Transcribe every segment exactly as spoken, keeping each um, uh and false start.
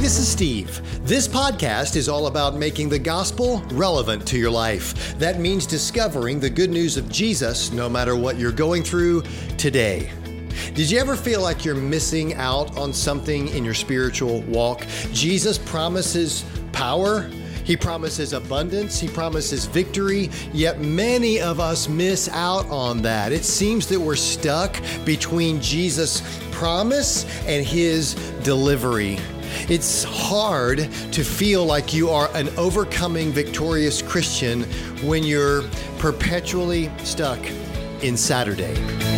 this is Steve. This podcast is all about making the gospel relevant to your life. That means discovering the good news of Jesus no matter what you're going through today. Did you ever feel like you're missing out on something in your spiritual walk? Jesus promises power. He promises abundance. He promises victory. Yet many of us miss out on that. It seems that we're stuck between Jesus' promise and his delivery. It's hard to feel like you are an overcoming, victorious Christian when you're perpetually stuck in Saturday.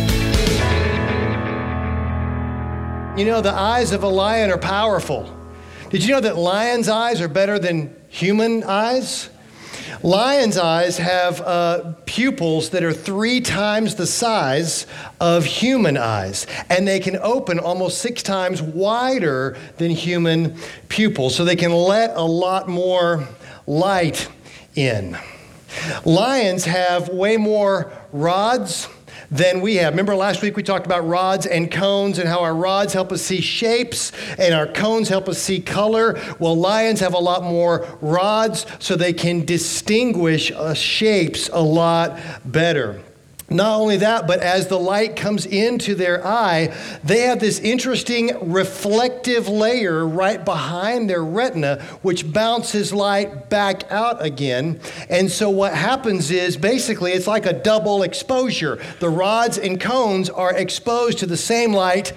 You know, the eyes of a lion are powerful. Did you know that lions' eyes are better than human eyes? Lions' eyes have uh, pupils that are three times the size of human eyes, and they can open almost six times wider than human pupils, so they can let a lot more light in. Lions have way more rods than we have. Remember last week we talked about rods and cones and how our rods help us see shapes and our cones help us see color. Well, lions have a lot more rods so they can distinguish uh, shapes a lot better. Not only that, but as the light comes into their eye, they have this interesting reflective layer right behind their retina, which bounces light back out again. And so what happens is basically it's like a double exposure. The rods and cones are exposed to the same light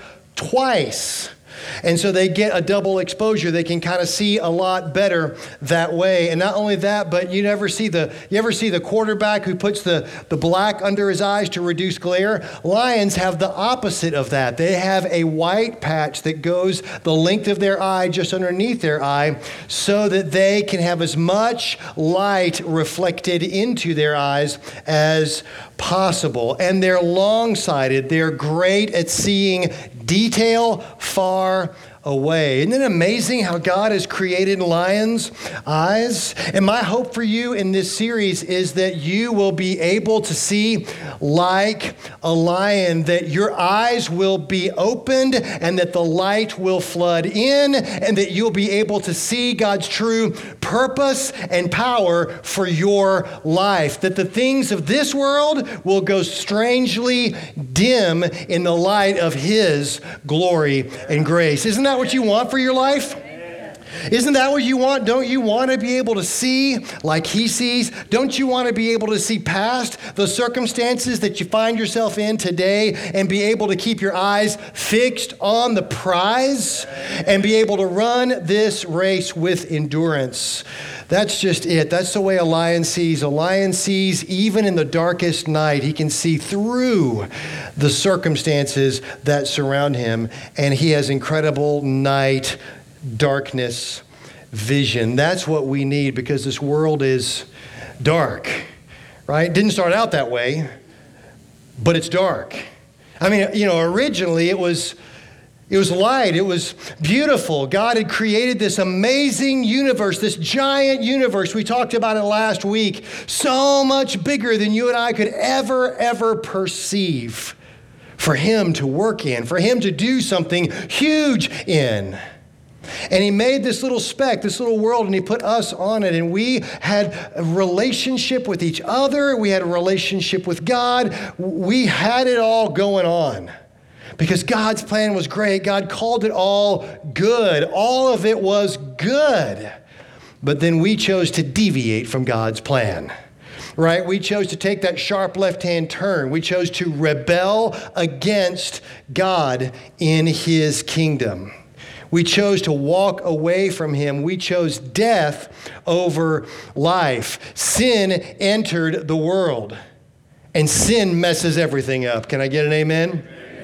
twice. And so they get a double exposure. They can kind of see a lot better that way. And not only that, but you never see the you ever see the quarterback who puts the, the black under his eyes to reduce glare? Lions have the opposite of that. They have a white patch that goes the length of their eye just underneath their eye so that they can have as much light reflected into their eyes as possible. And they're long-sighted. They're great at seeing detail far away. Isn't it amazing how God has created lions' eyes? And my hope for you in this series is that you will be able to see like a lion, that your eyes will be opened and that the light will flood in and that you'll be able to see God's true purpose and power for your life. That the things of this world will go strangely dim in the light of his glory and grace. Isn't that what you want for your life? Isn't that what you want? Don't you want to be able to see like he sees? Don't you want to be able to see past the circumstances that you find yourself in today and be able to keep your eyes fixed on the prize and be able to run this race with endurance? That's just it. That's the way a lion sees. A lion sees even in the darkest night. He can see through the circumstances that surround him, and he has incredible night darkness vision. That's what we need because this world is dark, right? It didn't start out that way, but it's dark. I mean, you know, originally it was It was light. It was beautiful. God had created this amazing universe, this giant universe. We talked about it last week. So much bigger than you and I could ever, ever perceive for him to work in, for him to do something huge in. And he made this little speck, this little world, and he put us on it. And we had a relationship with each other. We had a relationship with God. We had it all going on. Because God's plan was great. God called it all good. All of it was good. But then we chose to deviate from God's plan, right? We chose to take that sharp left-hand turn. We chose to rebel against God in his kingdom. We chose to walk away from him. We chose death over life. Sin entered the world, and sin messes everything up. Can I get an amen?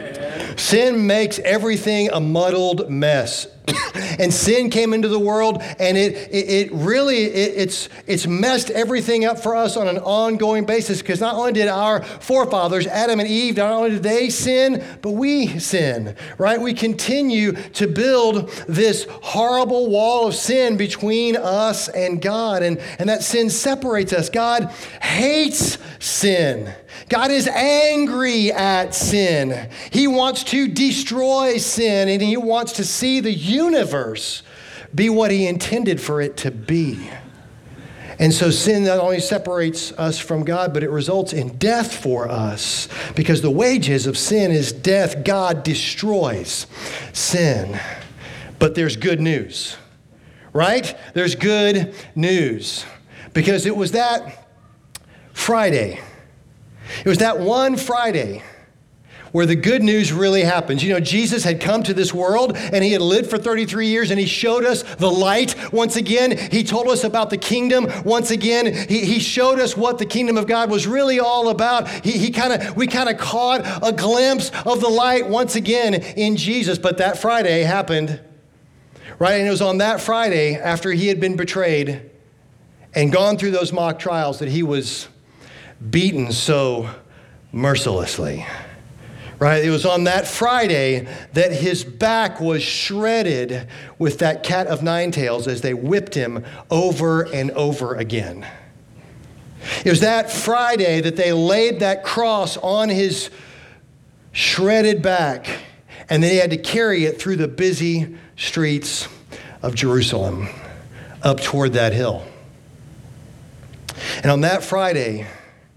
Sin makes everything a muddled mess. And sin came into the world, and it it, it really, it, it's it's messed everything up for us on an ongoing basis, because not only did our forefathers, Adam and Eve, not only did they sin, but we sin, right? We continue to build this horrible wall of sin between us and God, and, and that sin separates us. God hates sin. God is angry at sin. He wants to destroy sin, and he wants to see the universe be what he intended for it to be. And so sin not only separates us from God, but it results in death for us, because the wages of sin is death. God destroys sin. But there's good news, right? There's good news, because it was that Friday. It was that one Friday where the good news really happens. You know, Jesus had come to this world and he had lived for thirty-three years, and he showed us the light once again. He told us about the kingdom once again. He, he showed us what the kingdom of God was really all about. He, he kind of, we kind of caught a glimpse of the light once again in Jesus. But that Friday happened, right? And it was on that Friday, after he had been betrayed and gone through those mock trials, that he was beaten so mercilessly. Right? It was on that Friday that his back was shredded with that cat of nine tails as they whipped him over and over again. It was that Friday that they laid that cross on his shredded back, and then he had to carry it through the busy streets of Jerusalem up toward that hill. And on that Friday,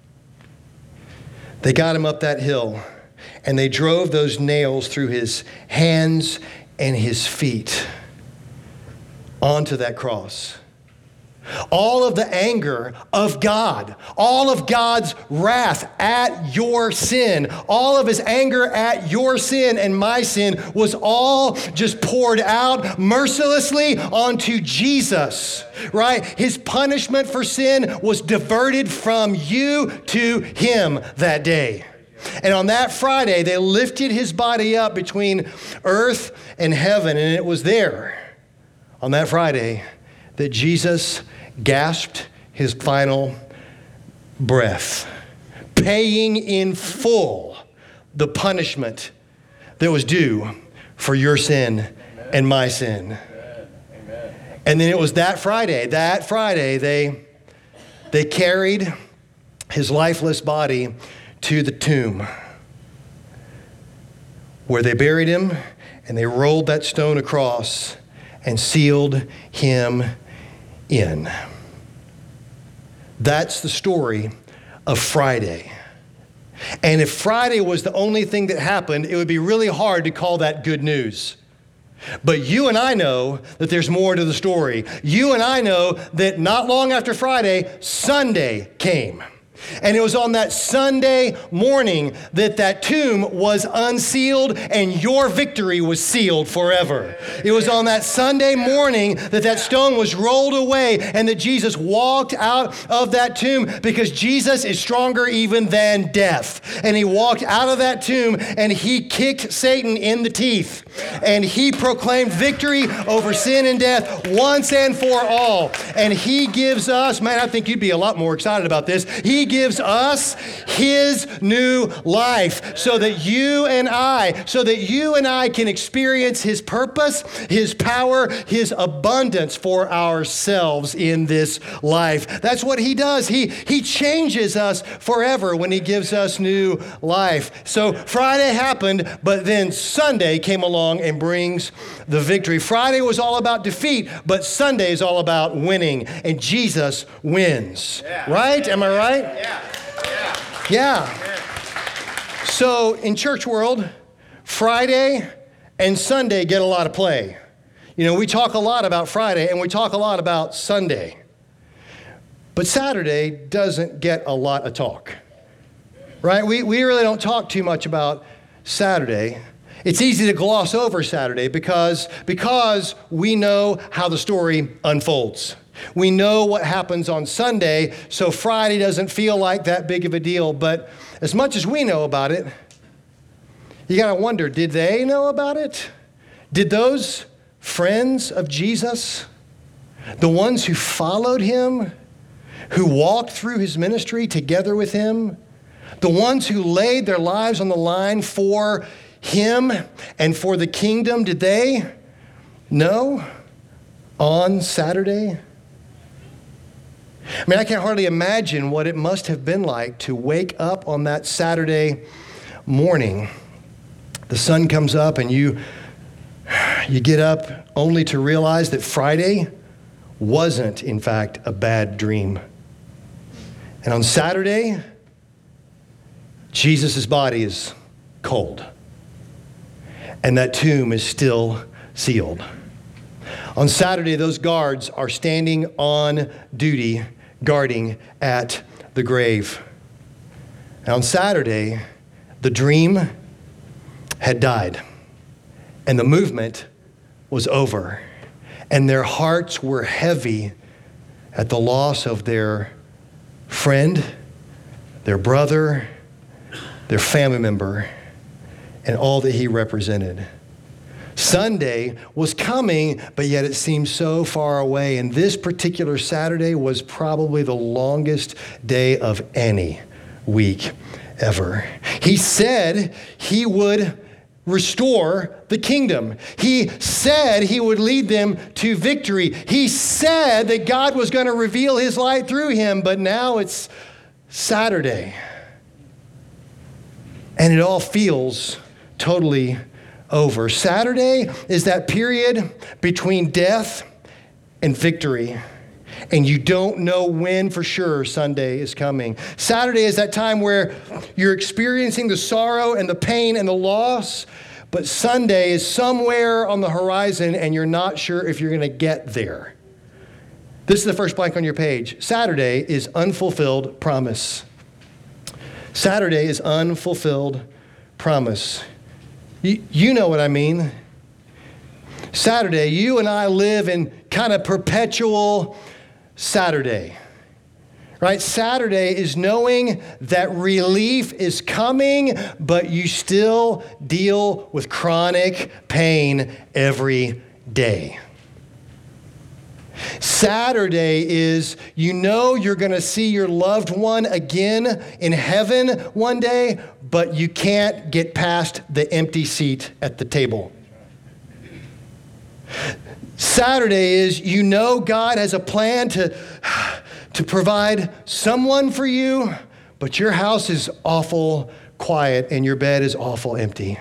they got him up that hill, and they drove those nails through his hands and his feet onto that cross. All of the anger of God, all of God's wrath at your sin, all of his anger at your sin and my sin was all just poured out mercilessly onto Jesus, right? His punishment for sin was diverted from you to him that day. And on that Friday, they lifted his body up between earth and heaven, and it was there on that Friday that Jesus gasped his final breath, paying in full the punishment that was due for your sin Amen. And my sin. Amen. And then it was that Friday, that Friday, they, they carried his lifeless body to the tomb, where they buried him, and they rolled that stone across and sealed him in. That's the story of Friday. And if Friday was the only thing that happened, it would be really hard to call that good news. But you and I know that there's more to the story. You and I know that not long after Friday, Sunday came. And it was on that Sunday morning that that tomb was unsealed and your victory was sealed forever. It was on that Sunday morning that that stone was rolled away and that Jesus walked out of that tomb, because Jesus is stronger even than death. And he walked out of that tomb and he kicked Satan in the teeth. And he proclaimed victory over sin and death once and for all. And he gives us, man, I think you'd be a lot more excited about this. He gives us his new life so that you and I, so that you and I can experience his purpose, his power, his abundance for ourselves in this life. That's what he does. He, he changes us forever when he gives us new life. So Friday happened, but then Sunday came along and brings the victory. Friday was all about defeat, but Sunday is all about winning, and Jesus wins. Yeah. Right? Am I right? Yeah. Yeah. Yeah. So in church world, Friday and Sunday get a lot of play. You know, we talk a lot about Friday and we talk a lot about Sunday. But Saturday doesn't get a lot of talk. Right? We we really don't talk too much about Saturday. It's easy to gloss over Saturday because, because we know how the story unfolds. We know what happens on Sunday, so Friday doesn't feel like that big of a deal. But as much as we know about it, you got to wonder, did they know about it? Did those friends of Jesus, the ones who followed him, who walked through his ministry together with him, the ones who laid their lives on the line for him and for the kingdom, did they know on Saturday? I mean, I can hardly imagine what it must have been like to wake up on that Saturday morning. The sun comes up and you You get up only to realize that Friday wasn't, in fact, a bad dream. And on Saturday, Jesus' body is cold. And that tomb is still sealed. On Saturday, those guards are standing on duty, guarding at the grave. And on Saturday, the dream had died, and the movement was over, and their hearts were heavy at the loss of their friend, their brother, their family member, and all that he represented. Sunday was coming, but yet it seemed so far away. And this particular Saturday was probably the longest day of any week ever. He said he would restore the kingdom. He said he would lead them to victory. He said that God was going to reveal his light through him, but now it's Saturday. And it all feels totally over. Saturday is that period between death and victory. And you don't know when for sure Sunday is coming. Saturday is that time where you're experiencing the sorrow and the pain and the loss, but Sunday is somewhere on the horizon and you're not sure if you're going to get there. This is the first blank on your page. Saturday is unfulfilled promise. Saturday is unfulfilled promise. You, you know what I mean. Saturday, you and I live in kind of perpetual Saturday, right? Saturday is knowing that relief is coming, but you still deal with chronic pain every day. Saturday is you know you're going to see your loved one again in heaven one day, but you can't get past the empty seat at the table. Saturday is you know God has a plan to, to provide someone for you, but your house is awful quiet and your bed is awful empty.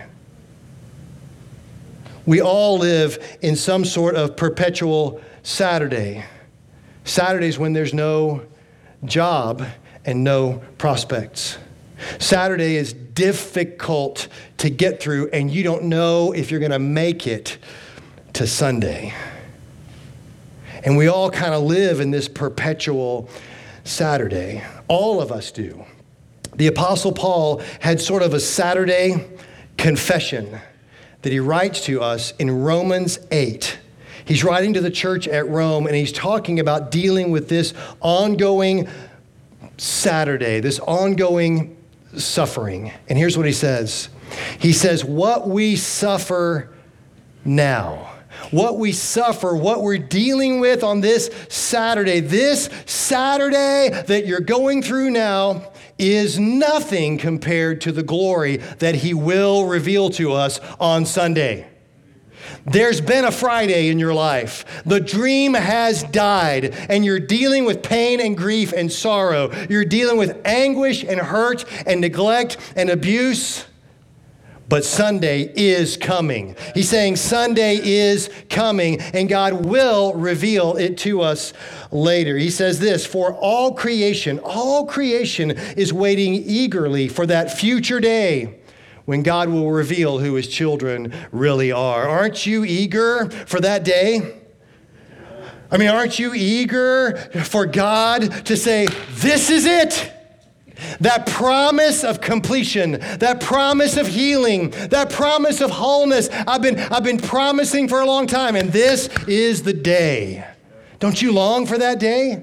We all live in some sort of perpetual Saturday. Saturdays when there's no job and no prospects. Saturday is difficult to get through and you don't know if you're going to make it to Sunday. And we all kind of live in this perpetual Saturday. All of us do. The Apostle Paul had sort of a Saturday confession that he writes to us in Romans eight. He's writing to the church at Rome, and he's talking about dealing with this ongoing Saturday, this ongoing suffering. And here's what he says. He says, what we suffer now, what we suffer, what we're dealing with on this Saturday, this Saturday that you're going through now is nothing compared to the glory that he will reveal to us on Sunday. There's been a Friday in your life. The dream has died, and you're dealing with pain and grief and sorrow. You're dealing with anguish and hurt and neglect and abuse. But Sunday is coming. He's saying Sunday is coming, and God will reveal it to us later. He says this, for all creation, all creation is waiting eagerly for that future day when God will reveal who his children really are. Aren't you eager for that day? I mean, aren't you eager for God to say, this is it? That promise of completion, that promise of healing, that promise of wholeness, I've been, I've been promising for a long time, and this is the day. Don't you long for that day?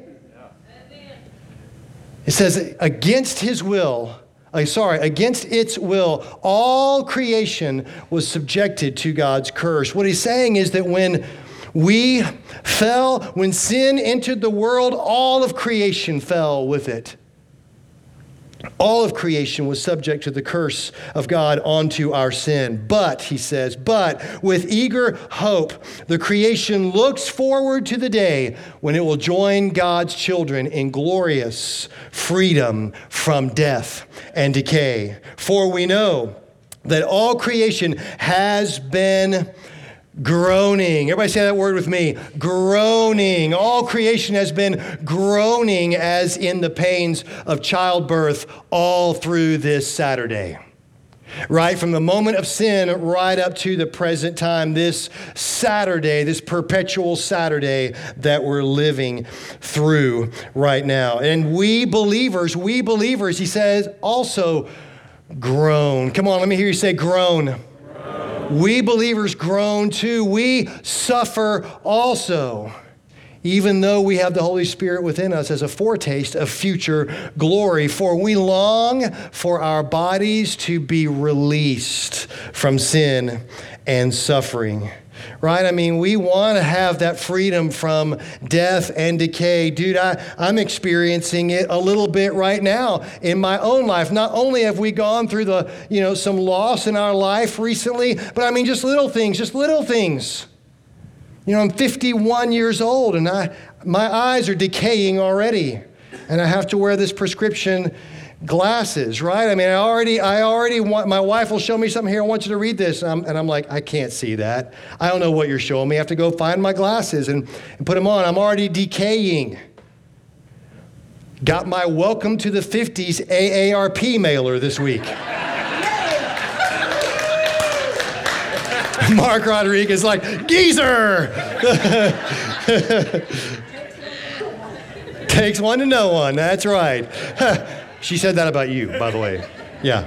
It says, against his will, uh, sorry, against its will, all creation was subjected to God's curse. What he's saying is that when we fell, when sin entered the world, all of creation fell with it. All of creation was subject to the curse of God onto our sin. But, he says, but with eager hope, the creation looks forward to the day when it will join God's children in glorious freedom from death and decay. For we know that all creation has been Groaning. Everybody say that word with me. Groaning. All creation has been groaning as in the pains of childbirth all through this Saturday. Right? From the moment of sin right up to the present time, this Saturday, this perpetual Saturday that we're living through right now. And we believers, we believers, he says, also groan. Come on, let me hear you say groan. Groan. We believers groan too. We suffer also, even though we have the Holy Spirit within us as a foretaste of future glory. For we long for our bodies to be released from sin and suffering. Right? I mean, we want to have that freedom from death and decay. Dude, I, I'm experiencing it a little bit right now in my own life. Not only have we gone through the, you know, some loss in our life recently, but I mean, just little things, just little things. You know, I'm fifty-one years old and I, my eyes are decaying already. And I have to wear this prescription glasses, right? I mean, I already, I already want, my wife will show me something here. I want you to read this. And I'm, and I'm like, I can't see that. I don't know what you're showing me. I have to go find my glasses and, and put them on. I'm already decaying. Got my Welcome to the fifties A A R P mailer this week. Mark Rodriguez like, geezer! Takes one to know one, that's right. She said that about you, by the way. Yeah.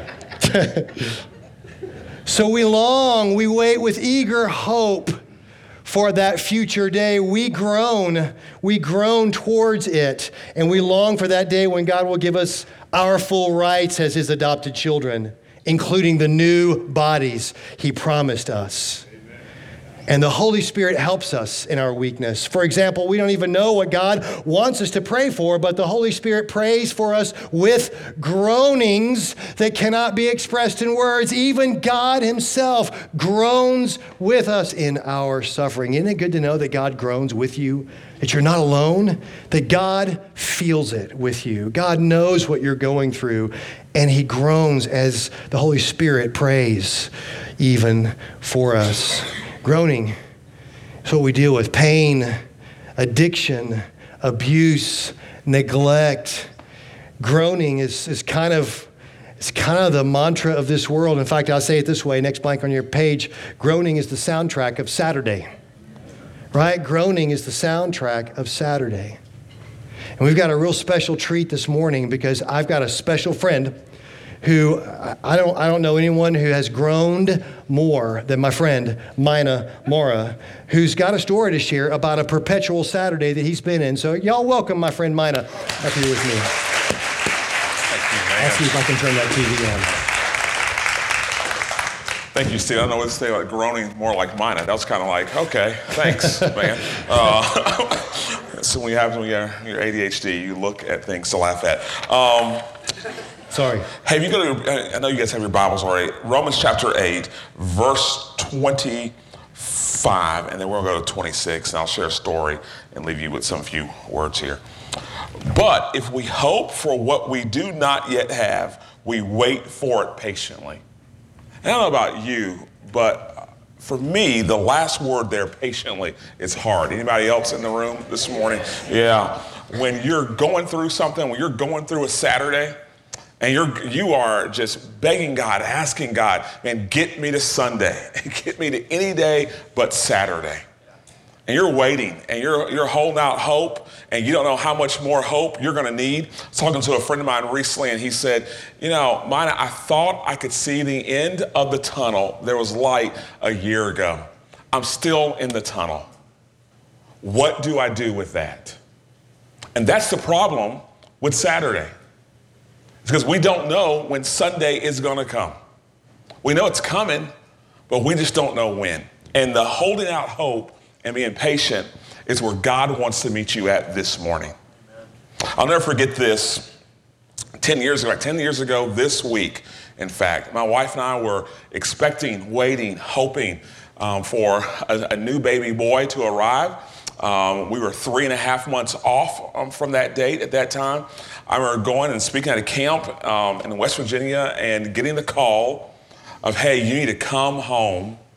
So we long, we wait with eager hope for that future day. We groan, we groan towards it, and we long for that day when God will give us our full rights as his adopted children, including the new bodies he promised us. And the Holy Spirit helps us in our weakness. For example, we don't even know what God wants us to pray for, but the Holy Spirit prays for us with groanings that cannot be expressed in words. Even God himself groans with us in our suffering. Isn't it good to know that God groans with you? That you're not alone? That God feels it with you. God knows what you're going through, and he groans as the Holy Spirit prays even for us. Groaning is what we deal with. Pain, addiction, abuse, neglect. Groaning is, is kind of it's kind of the mantra of this world. In fact, I'll say it this way, next blank on your page. Groaning is the soundtrack of Saturday. Right? Groaning is the soundtrack of Saturday. And we've got a real special treat this morning because I've got a special friend who I don't I don't know anyone who has groaned more than my friend, Mina Mora, who's got a story to share about a perpetual Saturday that he's been in. So y'all welcome my friend Mina up here with me. Thank you, man. I'll see if I can turn that T V on. Thank you, Steve. I don't know what to say, like groaning more like Mina. That was kind of like, okay, thanks, man. Uh, so when you have when you're, you're A D H D, you look at things to laugh at. Um, Sorry. Hey, you go to, I know you guys have your Bibles already. Romans chapter eight, verse twenty-five, and then we're going to go to twenty-six, and I'll share a story and leave you with some few words here. But if we hope for what we do not yet have, we wait for it patiently. And I don't know about you, but for me, the last word there, patiently, is hard. Anybody else in the room this morning? Yeah. When you're going through something, when you're going through a Saturday, and you're, you are just begging God, asking God, man, get me to Sunday. Get me to any day but Saturday. And you're waiting, and you're, you're holding out hope, and you don't know how much more hope you're going to need. I was talking to a friend of mine recently, and he said, you know, Mina, I thought I could see the end of the tunnel. There was light a year ago. I'm still in the tunnel. What do I do with that? And that's the problem with Saturday. Because we don't know when Sunday is going to come. We know it's coming, but we just don't know when. And the holding out hope and being patient is where God wants to meet you at this morning. I'll never forget this. Ten years ago, ten years ago this week, in fact, my wife and I were expecting, waiting, hoping um, for a, a new baby boy to arrive. Um, we were three and a half months off um, from that date at that time. I remember going and speaking at a camp um, in West Virginia and getting the call of, hey, you need to come home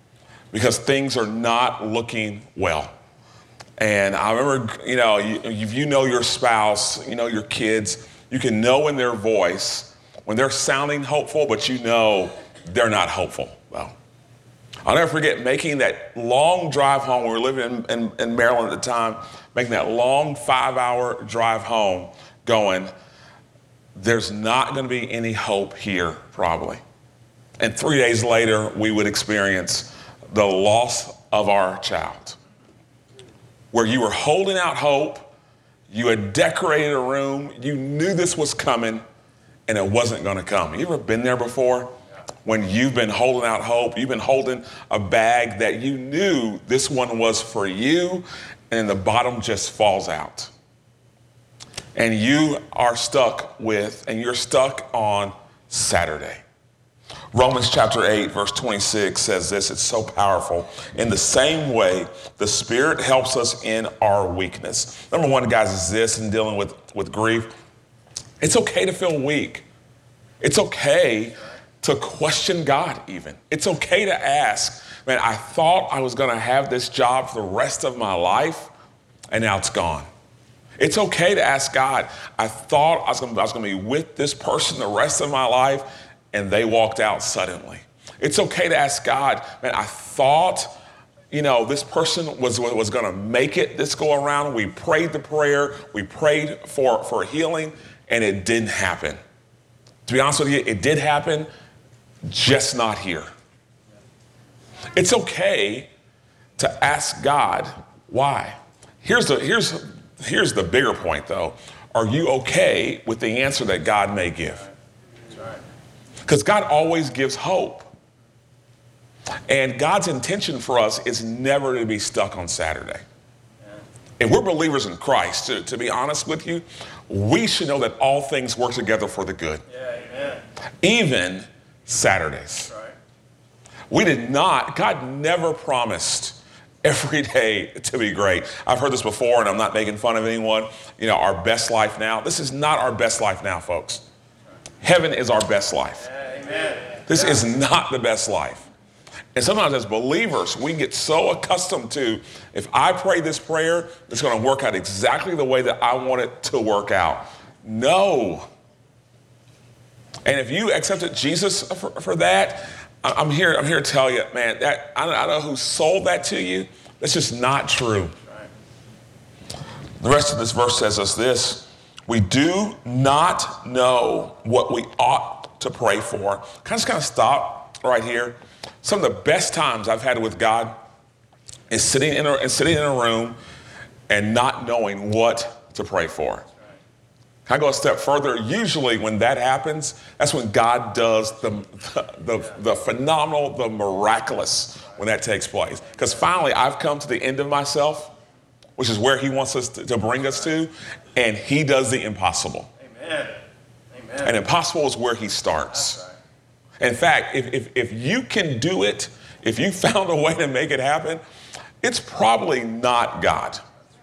because things are not looking well. And I remember, you know, you, if you know your spouse, you know your kids, you can know in their voice when they're sounding hopeful, but you know they're not hopeful. Well, I'll never forget making that long drive home. We were living in, in, in Maryland at the time, making that long five-hour drive home going, there's not going to be any hope here, probably. And three days later, we would experience the loss of our child, where you were holding out hope, you had decorated a room, you knew this was coming, and it wasn't going to come. You ever been there before? When you've been holding out hope, you've been holding a bag that you knew this one was for you, and the bottom just falls out. And you are stuck with, and you're stuck on Saturday. Romans chapter eight, verse twenty-six says this, it's so powerful. In the same way, the Spirit helps us in our weakness. Number one, guys, is this in dealing with, with grief. It's okay to feel weak. It's okay to question God even. It's okay to ask, man, I thought I was gonna have this job for the rest of my life, and now it's gone. It's okay to ask God, I thought I was gonna, I was gonna be with this person the rest of my life, and they walked out suddenly. It's okay to ask God, man, I thought, you know, this person was, was gonna make it this go around. We prayed the prayer, we prayed for, for healing, and it didn't happen. To be honest with you, it did happen, just not here. It's okay to ask God why. Here's the, here's, here's the bigger point though. Are you okay with the answer that God may give? Because God always gives hope. And God's intention for us is never to be stuck on Saturday. If we're believers in Christ, to, to be honest with you, we should know that all things work together for the good. Yeah, amen. Even Saturdays. Right. We did not, God never promised every day to be great. I've heard this before, and I'm not making fun of anyone. You know, our best life now. This is not our best life now, folks. Heaven is our best life. Yeah, amen. This yeah. is not the best life. And sometimes as believers, we get so accustomed to, if I pray this prayer, it's going to work out exactly the way that I want it to work out. No. And if you accepted Jesus for, for that, I'm here, I'm here to tell you, man, that I don't, I don't know who sold that to you. That's just not true. The rest of this verse says us this: we do not know what we ought to pray for. Can I just kind of stop right here? Some of the best times I've had with God is sitting in a, sitting in a room and not knowing what to pray for. Can I go a step further? Usually when that happens, that's when God does the, the, the phenomenal, the miraculous when that takes place. Because finally I've come to the end of myself, which is where he wants us to, to bring us to, and he does the impossible. Amen. Amen. And impossible is where he starts. In fact, if, if, if you can do it, if you found a way to make it happen, it's probably not God.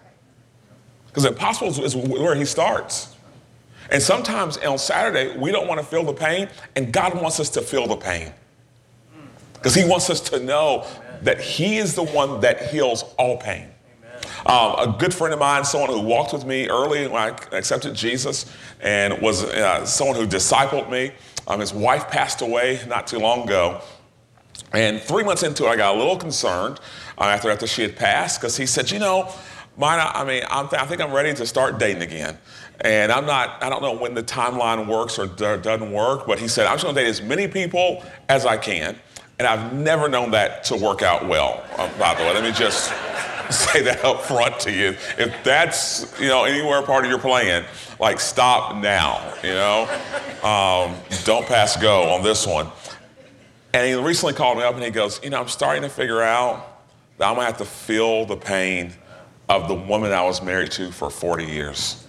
Because impossible is where he starts. And sometimes on Saturday, we don't want to feel the pain, and God wants us to feel the pain. Because he wants us to know that he is the one that heals all pain. Um, a good friend of mine, someone who walked with me early when I accepted Jesus and was uh, someone who discipled me. Um, his wife passed away not too long ago. And three months into it, I got a little concerned uh, after, after she had passed, because he said, you know, mine, I mean, I'm th- I think I'm ready to start dating again. And I'm not, I don't know when the timeline works or d- doesn't work, but he said, I'm just gonna date as many people as I can. And I've never known that to work out well, uh, by the way. Let me just say that up front to you. If that's, you know, anywhere part of your plan, like stop now, you know? Um, don't pass go on this one. And he recently called me up and he goes, you know, I'm starting to figure out that I'm gonna have to feel the pain of the woman I was married to for forty years.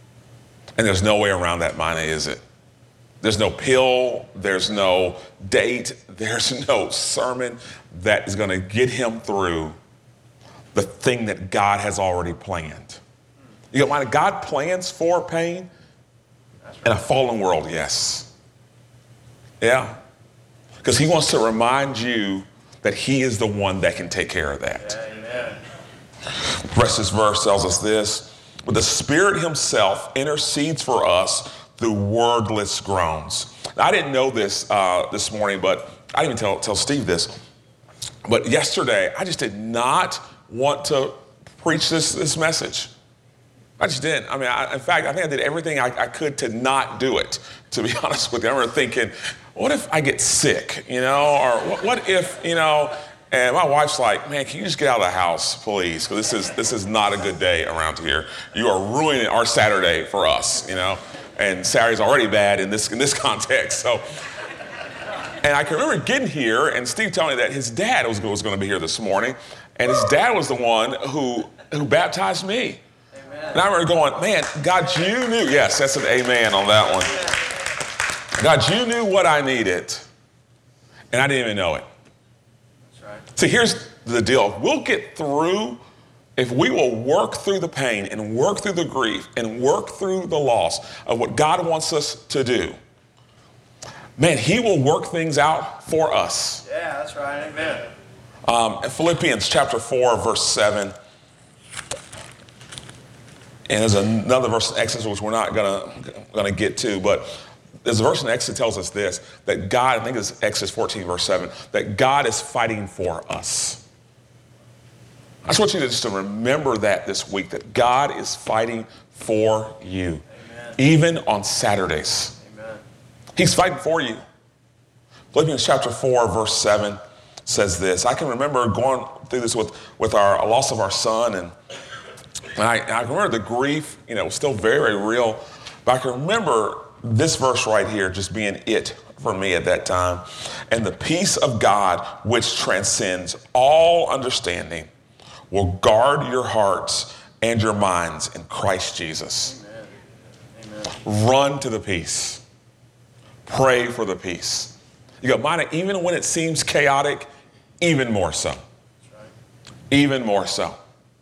And there's no way around that, Mina, is it? There's no pill, there's no date, there's no sermon that is gonna get him through the thing that God has already planned. You know, Mina, God plans for pain in a fallen world, yes. Yeah. Because he wants to remind you that he is the one that can take care of that. Amen. The rest of this verse tells us this: but the Spirit himself intercedes for us through wordless groans. Now, I didn't know this uh, this morning, but I didn't even tell, tell Steve this. But yesterday, I just did not want to preach this, this message. I just didn't. I mean, I, in fact, I think I did everything I, I could to not do it, to be honest with you. I remember thinking, what if I get sick, you know, or what, what if, you know, and my wife's like, man, can you just get out of the house, please? Because this is, this is not a good day around here. You are ruining our Saturday for us, you know, and Saturday's already bad in this, in this context. So, and I can remember getting here and Steve telling me that his dad was, was going to be here this morning, and his dad was the one who, who baptized me. And I remember going, man, God, you knew. Yes, that's an amen on that one. God, you knew what I needed, and I didn't even know it. That's right. See, here's the deal. We'll get through, if we will work through the pain and work through the grief and work through the loss of what God wants us to do. Man, he will work things out for us. Yeah, that's right. Amen. Um, Philippians chapter four, verse seven. And there's another verse in Exodus which we're not gonna gonna get to, but there's a verse in Exodus that tells us this, that God, I think it's Exodus fourteen, verse seven, that God is fighting for us. I just want you to just to remember that this week, that God is fighting for you, Amen. Even on Saturdays. Amen. He's fighting for you. Philippians chapter four, verse seven says this. I can remember going through this with, with our loss of our son, and And I, I remember the grief, you know, was still very, very real. But I can remember this verse right here just being it for me at that time. And the peace of God, which transcends all understanding, will guard your hearts and your minds in Christ Jesus. Amen. Amen. Run to the peace. Pray for the peace. You go, mine, even when it seems chaotic, even more so. That's right. Even more so.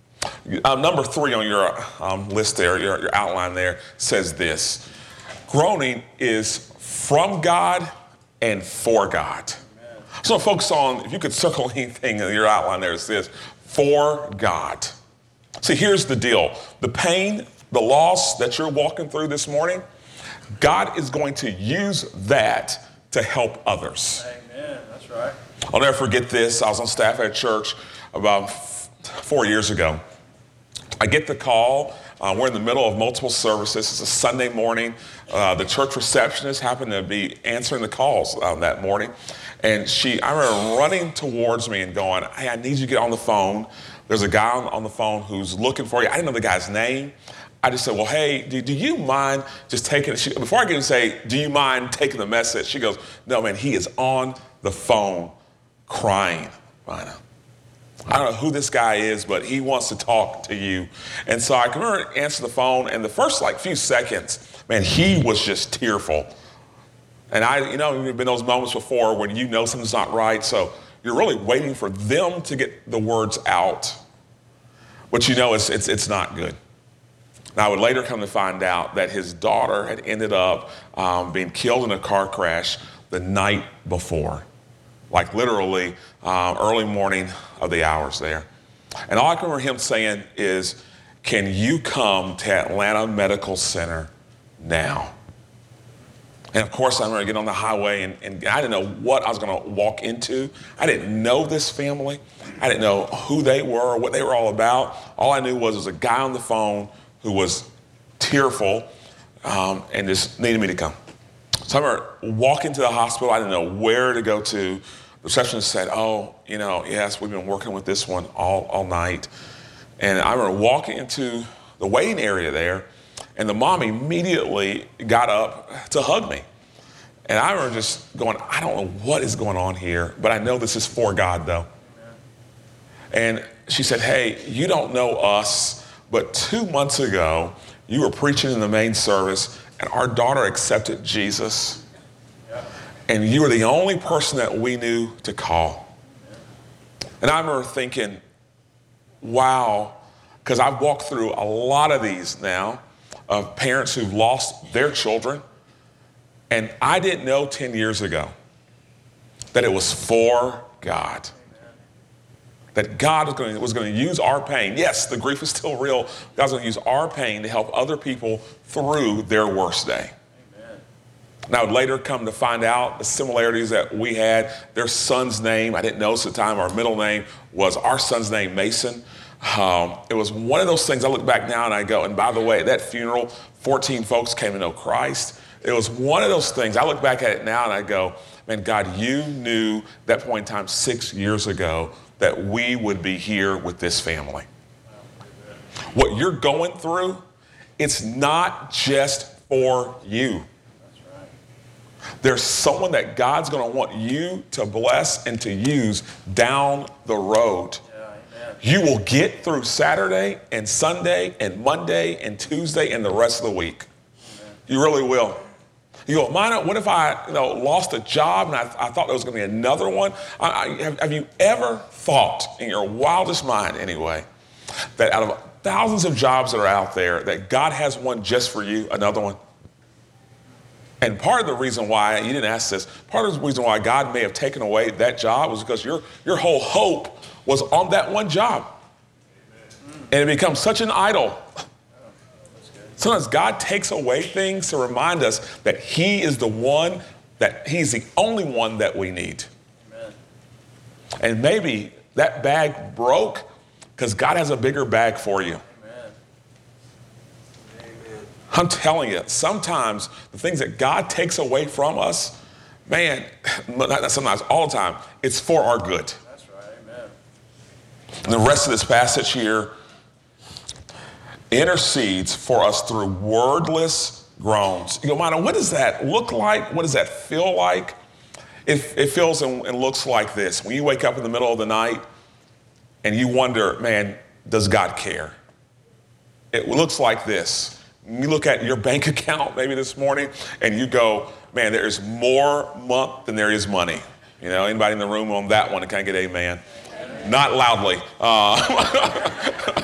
Um, number three on your um, list there, your, your outline there, says this. Groaning is from God and for God. Amen. So focus on, if you could circle anything in your outline there, it says, for God. See, here's the deal. The pain, the loss that you're walking through this morning, God is going to use that to help others. Amen. That's right. I'll never forget this. I was on staff at a church about four years ago. I get the call. Uh, we're in the middle of multiple services. It's a Sunday morning. Uh, the church receptionist happened to be answering the calls uh, that morning. And she, I remember running towards me and going, hey, I need you to get on the phone. There's a guy on, on the phone who's looking for you. I didn't know the guy's name. I just said, well, hey, do, do you mind just taking it? She, before I can even say, do you mind taking the message? She goes, no, man, he is on the phone crying right now. I don't know who this guy is, but he wants to talk to you. And so I can remember answer the phone, and the first like few seconds, man, he was just tearful. And I, you know, there've been those moments before when you know something's not right, so you're really waiting for them to get the words out. But you know it's it's it's not good. Now, I would later come to find out that his daughter had ended up um, being killed in a car crash the night before. Like literally uh, early morning of the hours there. And all I can remember him saying is, can you come to Atlanta Medical Center now? And of course, I remember getting on the highway and, and I didn't know what I was gonna walk into. I didn't know this family. I didn't know who they were or what they were all about. All I knew was there was a guy on the phone who was tearful um, and just needed me to come. So I remember walking to the hospital. I didn't know where to go to. The receptionist said, oh, you know, yes, we've been working with this one all, all night. And I remember walking into the waiting area there, and the mom immediately got up to hug me. And I remember just going, I don't know what is going on here, but I know this is for God, though. And she said, hey, you don't know us, but two months ago, you were preaching in the main service, and our daughter accepted Jesus. Yeah. And you were the only person that we knew to call. Yeah. And I remember thinking, wow, because I've walked through a lot of these now of parents who've lost their children. And I didn't know ten years ago that it was for God. that God was going, to, was going to use our pain. Yes, the grief is still real. God's going to use our pain to help other people through their worst day. Amen. And I would later come to find out the similarities that we had. Their son's name, I didn't know at the time, our middle name was our son's name, Mason. Um, it was one of those things I look back now and I go, and by the way, at that funeral, fourteen folks came to know Christ. It was one of those things, I look back at it now and I go, man, God, you knew that point in time six years ago that we would be here with this family. What you're going through, it's not just for you. There's someone that God's going to want you to bless and to use down the road. You will get through Saturday and Sunday and Monday and Tuesday and the rest of the week. You really will. You go, Mina, what if I you know, lost a job and I, I thought there was going to be another one? I, I, have, have you ever thought, in your wildest mind anyway, that out of thousands of jobs that are out there, that God has one just for you, another one? And part of the reason why, you didn't ask this, part of the reason why God may have taken away that job was because your, your whole hope was on that one job. Amen. And it becomes such an idol. Sometimes God takes away things to remind us that he is the one, that he's the only one that we need. Amen. And maybe that bag broke because God has a bigger bag for you. Amen. I'm telling you, sometimes the things that God takes away from us, man, not sometimes, all the time, it's for our good. That's right, amen. And the rest of this passage here intercedes for us through wordless groans. You go, Mina, what does that look like? What does that feel like? It, it feels and, and looks like this. When you wake up in the middle of the night and you wonder, man, does God care? It looks like this. You look at your bank account maybe this morning and you go, man, there is more month than there is money. You know, anybody in the room on that one, can I get amen? Amen. Not loudly. Uh,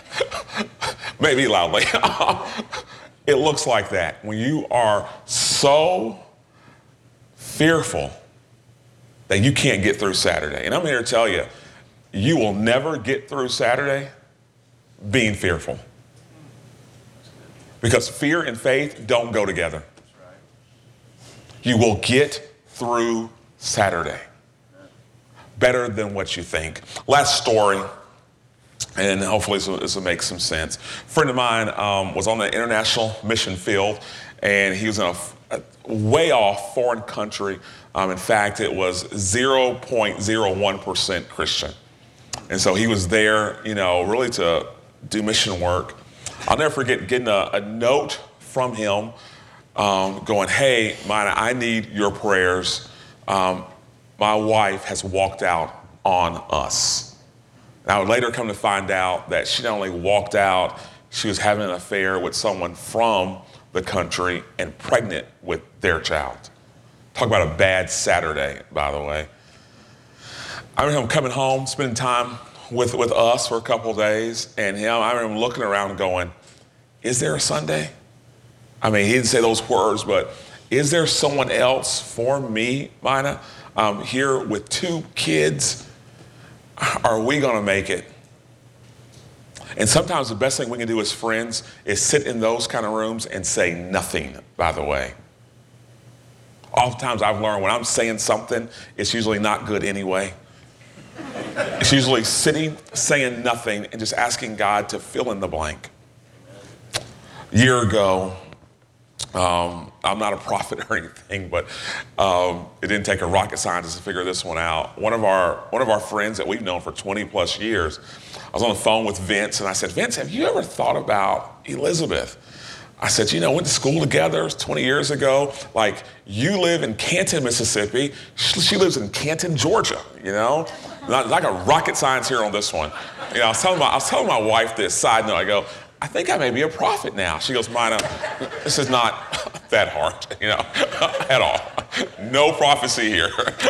maybe loudly. It looks like that. When you are so fearful that you can't get through Saturday. And I'm here to tell you, you will never get through Saturday being fearful. Because fear and faith don't go together. You will get through Saturday better than what you think. Last story, and hopefully this will, this will make some sense. A friend of mine um, was on the international mission field, and he was in a, a way off foreign country. Um, in fact, it was zero point zero one percent Christian. And so he was there, you know, really to do mission work. I'll never forget getting a, a note from him um, going, hey, Mina, I need your prayers. Um, my wife has walked out on us. And I would later come to find out that she not only walked out, she was having an affair with someone from the country and pregnant with their child. Talk about a bad Saturday, by the way. I remember him coming home, spending time with, with us for a couple of days, and him, I remember him looking around going, is there a Sunday? I mean, he didn't say those words, but is there someone else for me, Mina, um, here with two kids? Are we gonna make it? And sometimes the best thing we can do as friends is sit in those kind of rooms and say nothing, by the way. Oftentimes I've learned when I'm saying something, it's usually not good anyway. It's usually sitting, saying nothing, and just asking God to fill in the blank. A year ago, um, I'm not a prophet or anything, but um, it didn't take a rocket scientist to figure this one out. One of our one of our friends that we've known for twenty plus years, I was on the phone with Vince, and I said, Vince, have you ever thought about Elizabeth? I said, you know, went to school together twenty years ago. Like, you live in Canton, Mississippi. She lives in Canton, Georgia, you know? Not like a rocket science here on this one. You know, I was telling my, I was telling my wife this, side note, I go, I think I may be a prophet now. She goes, Mina, this is not that hard, you know, at all. No prophecy here.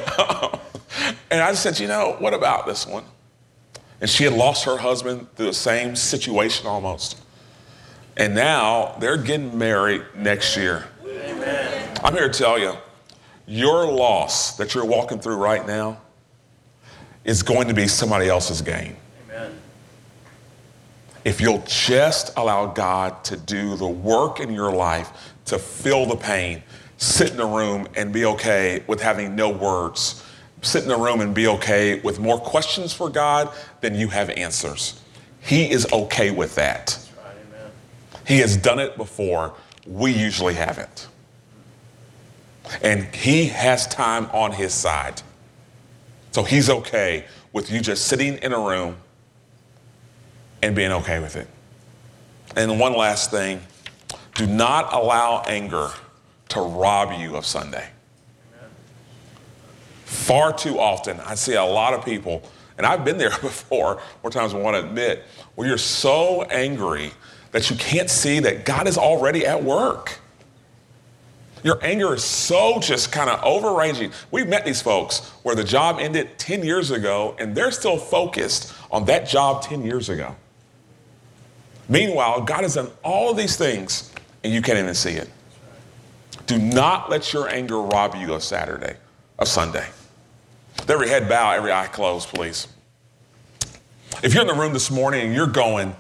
And I just said, you know, what about this one? And she had lost her husband through the same situation almost. And now they're getting married next year. Amen. I'm here to tell you, your loss that you're walking through right now, is going to be somebody else's gain. Amen. If you'll just allow God to do the work in your life, to feel the pain, sit in a room and be okay with having no words, sit in a room and be okay with more questions for God than you have answers. He is okay with that. That's right, amen. He has done it before. We usually haven't. And he has time on his side. So he's okay with you just sitting in a room and being okay with it. And one last thing, do not allow anger to rob you of Sunday. Amen. Far too often, I see a lot of people, and I've been there before, more times than I want to admit, where you're so angry that you can't see that God is already at work. Your anger is so just kind of overranging. We've met these folks where the job ended ten years ago and they're still focused on that job ten years ago. Meanwhile, God has done all of these things and you can't even see it. Do not let your anger rob you of Saturday, of Sunday. With every head bow, every eye closed, please. If you're in the room this morning and you're going,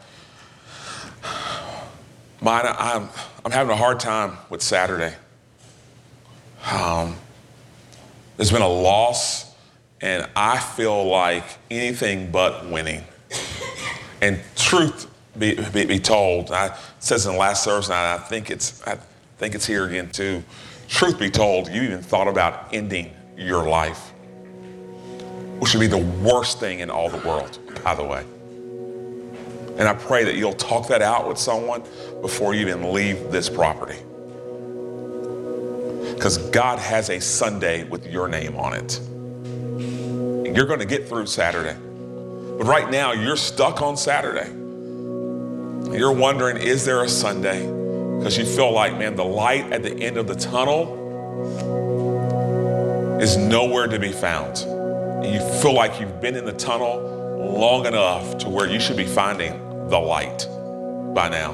mine, I'm, I'm having a hard time with Saturday. Um, there's been a loss, and I feel like anything but winning. And truth be, be, be told, I, it says in the last service, and I think it's I think it's here again too. Truth be told, you even thought about ending your life, which would be the worst thing in all the world, by the way. And I pray that you'll talk that out with someone before you even leave this property. Because God has a Sunday with your name on it. And you're going to get through Saturday. But right now, you're stuck on Saturday. You're wondering, is there a Sunday? Because you feel like, man, the light at the end of the tunnel is nowhere to be found. And you feel like you've been in the tunnel long enough to where you should be finding the light by now.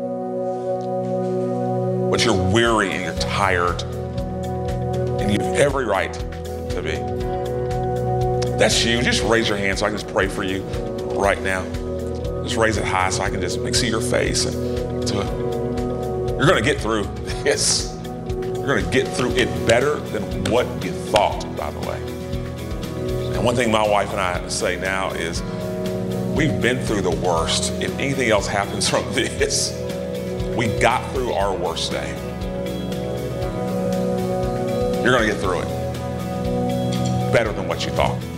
But you're weary and you're tired. And you have every right to be. If that's you, just raise your hand so I can just pray for you right now. Just raise it high so I can just see your face. And to, you're going to get through this. You're going to get through it better than what you thought, by the way. And one thing my wife and I say now is we've been through the worst. If anything else happens from this, we got through our worst day. You're going to get through it better than what you thought.